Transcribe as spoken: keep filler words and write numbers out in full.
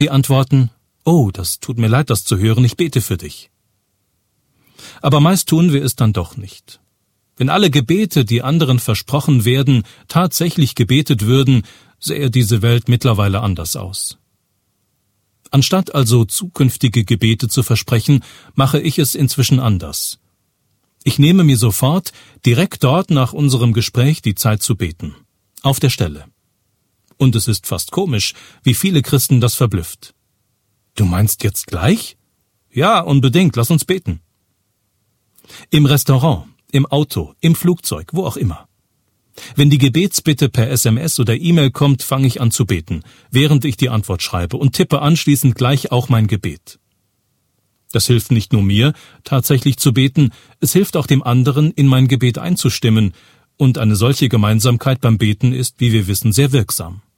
Sie antworten: »Oh, das tut mir leid, das zu hören, ich bete für dich.« Aber meist tun wir es dann doch nicht. Wenn alle Gebete, die anderen versprochen werden, tatsächlich gebetet würden, sähe diese Welt mittlerweile anders aus. Anstatt also zukünftige Gebete zu versprechen, mache ich es inzwischen anders. Ich nehme mir sofort, direkt dort nach unserem Gespräch, die Zeit zu beten. Auf der Stelle. Und es ist fast komisch, wie viele Christen das verblüfft. »Du meinst jetzt gleich?« »Ja, unbedingt, lass uns beten.« Im Restaurant, im Auto, im Flugzeug, wo auch immer. Wenn die Gebetsbitte per S M S oder E-Mail kommt, fange ich an zu beten, während ich die Antwort schreibe und tippe anschließend gleich auch mein Gebet. Das hilft nicht nur mir, tatsächlich zu beten, es hilft auch dem anderen, in mein Gebet einzustimmen, und eine solche Gemeinsamkeit beim Beten ist, wie wir wissen, sehr wirksam.